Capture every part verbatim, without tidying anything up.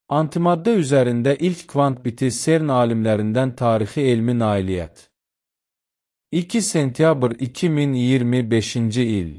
Antimaddə üzərində ilk kvant biti CERN alimlərindən tarixi elmi nailiyyət. iki sentyabr iki min iyirmi beşinci il.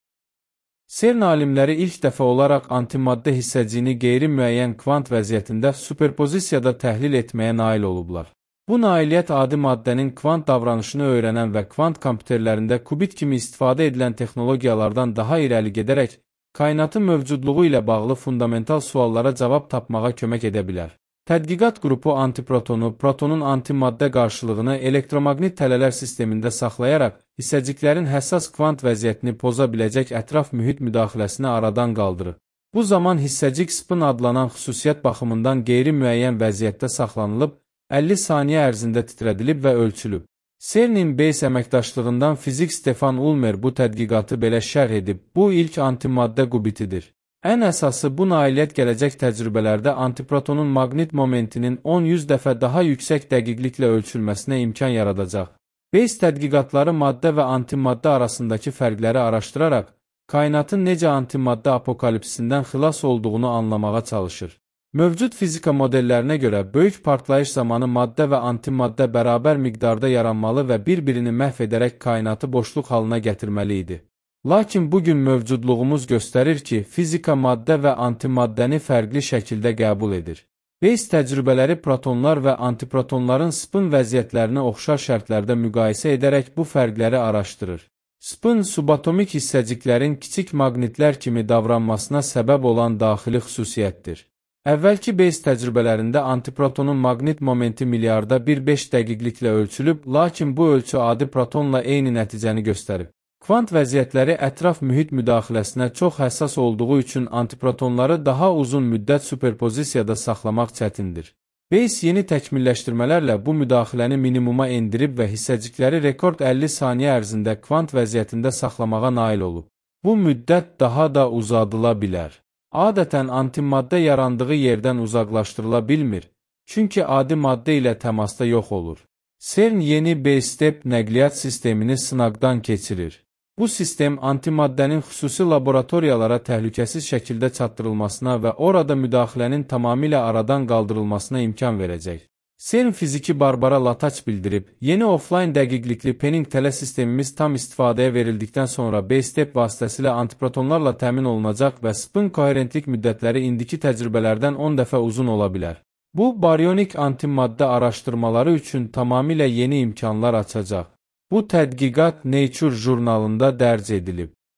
CERN alimləri ilk dəfə olaraq antimaddə hissəciyini qeyri-müəyyən kvant vəziyyətində superpozisiyada təhlil etməyə nail olublar. Bu nailiyyət adi maddənin kvant davranışını öyrənən və kvant kompüterlərində kubit kimi istifadə edilən texnologiyalardan daha irəli gedərək, kainatın mövcudluğu ilə bağlı fundamental suallara cavab tapmağa kömək edə bilər. Tədqiqat qrupu antiprotonu, protonun antimaddə qarşılığını elektromaqnit tələlər sistemində saxlayaraq, hissəciklərin həssas kvant vəziyyətini poza biləcək ətraf mühit müdaxiləsini aradan qaldırır. Bu zaman hissəcik spin adlanan xüsusiyyət baxımından qeyri-müəyyən vəziyyətdə saxlanılıb, əlli saniyə ərzində titrədilib və ölçülüb. CERN-in Base əməkdaşlığından fizik Stefan Ulmer bu tədqiqatı belə şərh edib, bu ilk antimaddə qubitidir. Ən əsası bu nailiyyət gələcək təcrübələrdə antiprotonun maqnit momentinin on yüz dəfə daha yüksək dəqiqliklə ölçülməsinə imkan yaradacaq. Base tədqiqatları maddə və antimaddə arasındakı fərqləri araşdıraraq, kainatın necə antimaddə apokalipsisindən xilas olduğunu anlamağa çalışır. Mövcud fizika modellərinə görə böyük partlayış zamanı maddə və antimaddə bərabər miqdarda yaranmalı və bir-birini məhv edərək kainatı boşluq halına gətirməli idi. Lakin bugün mövcudluğumuz göstərir ki, fizika maddə və antimaddəni fərqli şəkildə qəbul edir. Base təcrübələri protonlar və antiprotonların spin vəziyyətlərini oxşar şərtlərdə müqayisə edərək bu fərqləri araşdırır. Spin subatomik hissəciklərin kiçik maqnitlər kimi davranmasına səbəb olan daxili xüsusiyyətdir. Əvvəlki Base təcrübələrində antiprotonun maqnit momenti milyarda bir beş dəqiqliklə ölçülüb, lakin bu ölçü adi protonla eyni nəticəni göstərib. Kvant vəziyyətləri ətraf mühit müdaxiləsinə çox həssas olduğu üçün antiprotonları daha uzun müddət superpozisiyada saxlamaq çətindir. Base yeni təkmilləşdirmələrlə bu müdaxiləni minimuma endirib və hissəcikləri rekord əlli saniyə ərzində kvant vəziyyətində saxlamağa nail olub. Bu müddət daha da uzadıla bilər. Adətən antimaddə yarandığı yerdən uzaqlaşdırıla bilmir, çünki adi maddə ilə təmasda yox olur. CERN yeni Base-step nəqliyyat sistemini sınaqdan keçirir. Bu sistem antimaddənin xüsusi laboratoriyalara təhlükəsiz şəkildə çatdırılmasına və orada müdaxilənin tamamilə aradan qaldırılmasına imkan verəcək. CERN fiziki Barbara Lataç bildirib, yeni offline dəqiqlikli Penning tələ sistemimiz tam istifadəyə verildikdən sonra Base-step vasitəsilə antiprotonlarla təmin olunacaq və spin koherentlik müddətləri indiki təcrübələrdən on dəfə uzun ola bilər. Bu, baryonik antimaddə araşdırmaları üçün tamamilə yeni imkanlar açacaq. Bu tədqiqat Nature jurnalında dərc edilib.